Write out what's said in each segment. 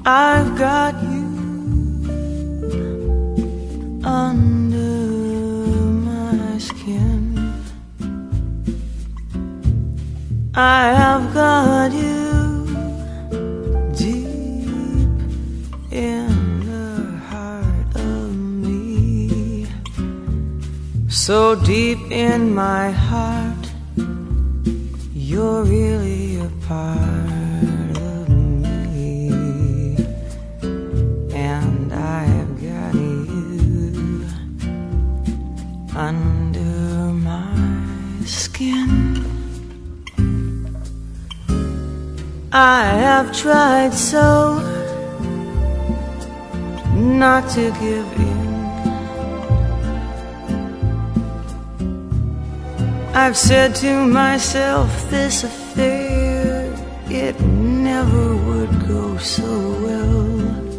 I've got you under my skin. I have got you deep in the heart of me, so deep in my heart, you're really a part of me, and I have got you under my skin. I have tried so not to give in. I've said to myself, this affair, it never would go so well.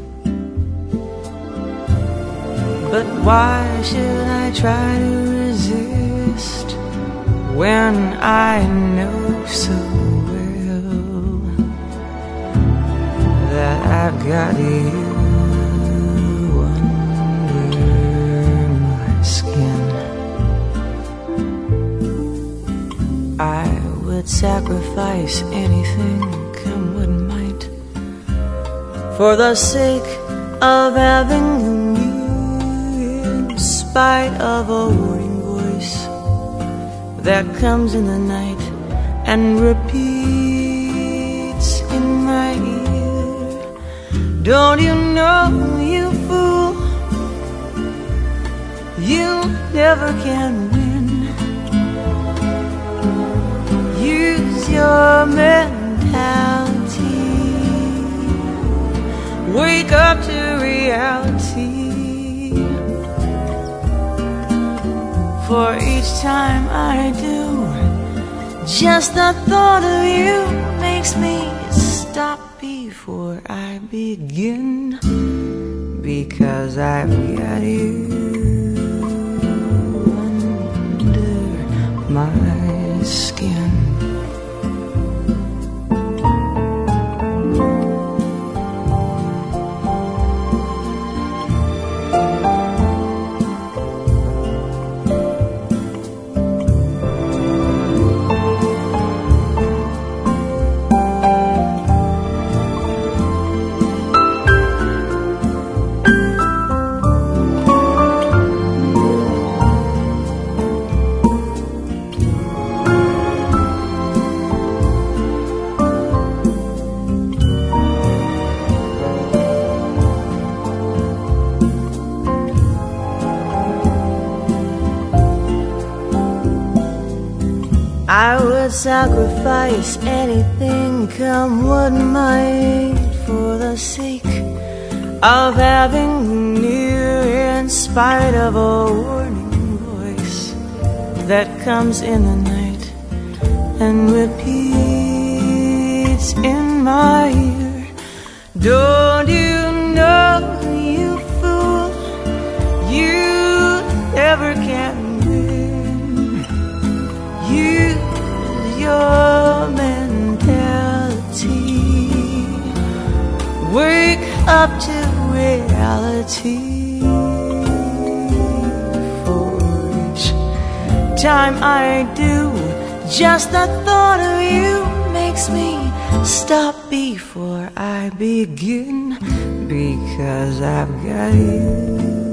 But why should I try to resist when I know so that I've got you under my skin? I would sacrifice anything, come what might, for the sake of having you, in spite of a warning voice that comes in the night and repeats in my ear. Don't you know, you fool, you never can win. Use your mentality, wake up to reality. For each time I do, just the thought of you makes me stop before I begin, because I've got you under my skin. I would sacrifice anything, come what might, for the sake of having you near, in spite of a warning voice that comes in the night and repeats in my ear. Don't you know, you fool, you never can win. Use your mentality, wake up to reality. For each time I do, just the thought of you makes me stop before I begin, because I've got you